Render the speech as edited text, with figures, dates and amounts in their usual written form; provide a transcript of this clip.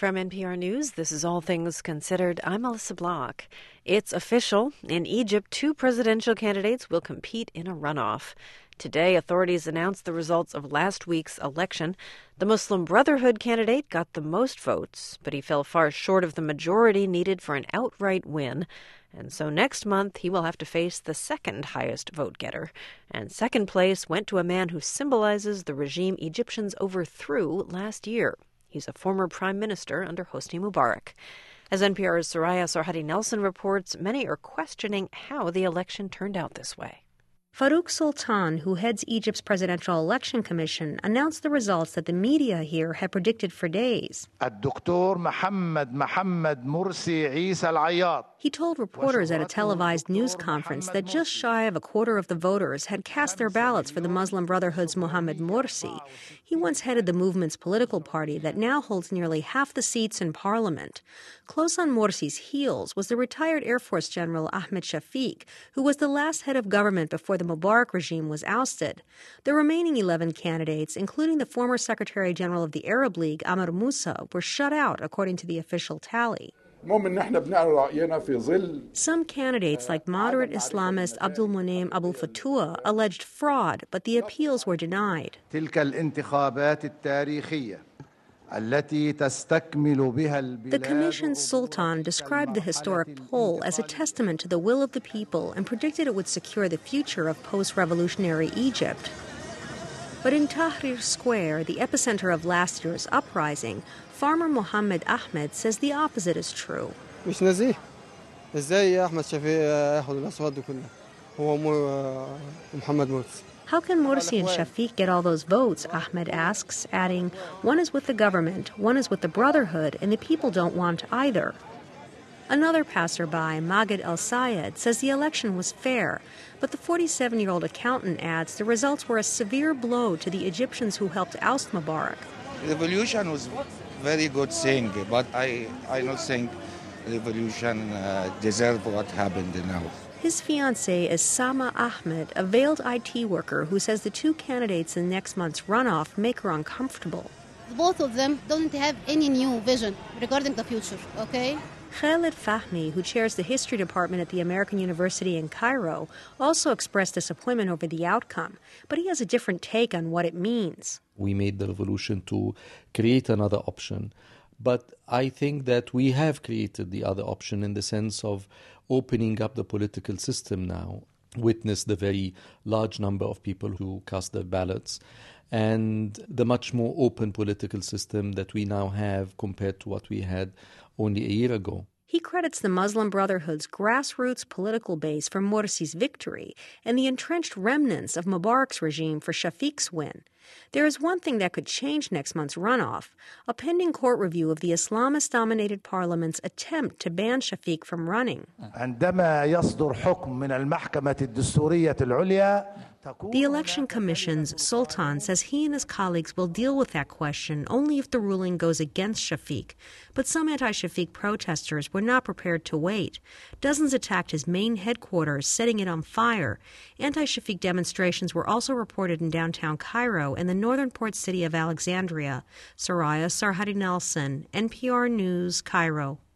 From NPR News, this is All Things Considered. I'm Melissa Block. It's official. In Egypt, 2 presidential candidates will compete in a runoff. Today, authorities announced the results of last week's election. The Muslim Brotherhood candidate got the most votes, but he fell far short of the majority needed for an outright win. And so next month, he will have to face the second highest vote getter. And second place went to a man who symbolizes the regime Egyptians overthrew last year. He's a former prime minister under Hosni Mubarak. As NPR's Soraya Sarhadi Nelson reports, many are questioning how the election turned out this way. Farouk Sultan, who heads Egypt's Presidential Election Commission, announced the results that the media here had predicted for days. He told reporters at a televised news conference that just shy of a quarter of the voters had cast their ballots for the Muslim Brotherhood's Mohamed Morsi. He once headed the movement's political party that now holds nearly half the seats in parliament. Close on Morsi's heels was the retired Air Force General Ahmed Shafiq, who was the last head of government before the Mubarak regime was ousted. The remaining 11 candidates, including the former Secretary General of the Arab League, Amr Moussa, were shut out, according to the official tally. Some candidates, like moderate Islamist Abdul Munaim Abul Fatouh, alleged fraud, but the appeals were denied. The Commission's Sultan described the historic poll as a testament to the will of the people and predicted it would secure the future of post-revolutionary Egypt. But in Tahrir Square, the epicenter of last year's uprising, farmer Mohammed Ahmed says the opposite is true. How can Morsi and Shafiq get all those votes, Ahmed asks, adding, one is with the government, one is with the Brotherhood, and the people don't want either. Another passerby, Maged El-Sayed, says the election was fair, but the 47-year-old accountant adds the results were a severe blow to the Egyptians who helped oust Mubarak. The revolution was very good thing, but I don't think the revolution deserves what happened now. His fiancée is Sama Ahmed, a veiled IT worker who says the 2 candidates in next month's runoff make her uncomfortable. Both of them don't have any new vision regarding the future, okay? Khaled Fahmy, who chairs the history department at the American University in Cairo, also expressed disappointment over the outcome, but he has a different take on what it means. We made the revolution to create another option, but I think that we have created the other option in the sense of opening up the political system now. Witness the very large number of people who cast their ballots and the much more open political system that we now have compared to what we had only a year ago. He credits the Muslim Brotherhood's grassroots political base for Morsi's victory and the entrenched remnants of Mubarak's regime for Shafiq's win. There is one thing that could change next month's runoff, a pending court review of the Islamist-dominated parliament's attempt to ban Shafiq from running. The Election Commission's Sultan says he and his colleagues will deal with that question only if the ruling goes against Shafiq. But some anti-Shafiq protesters were not prepared to wait. Dozens attacked his main headquarters, setting it on fire. Anti-Shafiq demonstrations were also reported in downtown Cairo and the northern port city of Alexandria. Soraya Sarhadi Nelson, NPR News, Cairo.